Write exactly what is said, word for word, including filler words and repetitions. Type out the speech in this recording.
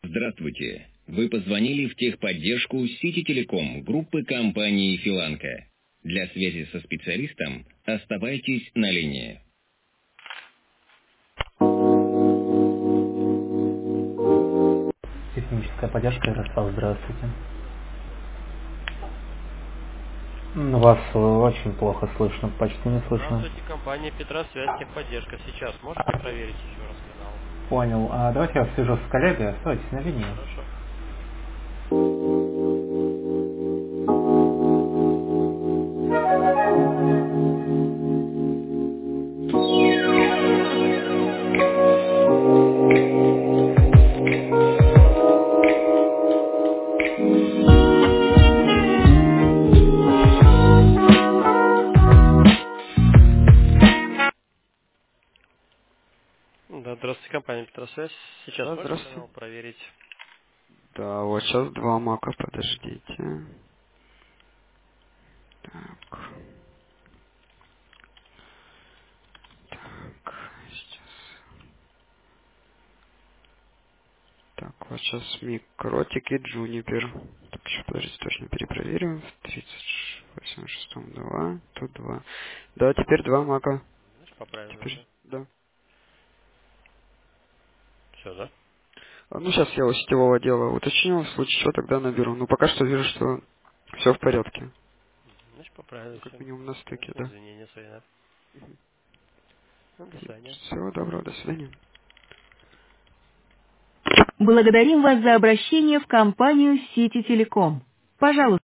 Здравствуйте. Вы позвонили в техподдержку Сити Телеком группы компании «Филанка». Для связи со специалистом оставайтесь на линии. Техническая поддержка, Ярослав, здравствуйте. М, Вас э, очень плохо слышно, почти не слышно. Здравствуйте, компания Петросвязь, техподдержка. Сейчас можете проверить еще раз канал? Понял. А давайте я свяжусь с коллегой, оставайтесь на линии. Хорошо. Да, здравствуйте, компания Петросвязь. Сейчас Да, можете здравствуйте. канал проверить? Да, вот сейчас два мака, подождите. Так, так, сейчас. Так, вот сейчас микротик и джунипер. Так, еще подождите, точно перепроверим. В тридцать восемь шестом два, тут два. Да, теперь два мака. Значит, поправим Теперь, это. да. Все, да? А, ну, сейчас я у сетевого отдела уточню, в случае чего тогда наберу. Ну, пока что вижу, что все в порядке. Значит, Ну, поправили как все. минимум на стыке, Приносим да. извинения свои, да? Ну, до свидания. Всего доброго, до свидания. Благодарим вас за обращение в компанию Сити Телеком. Пожалуйста.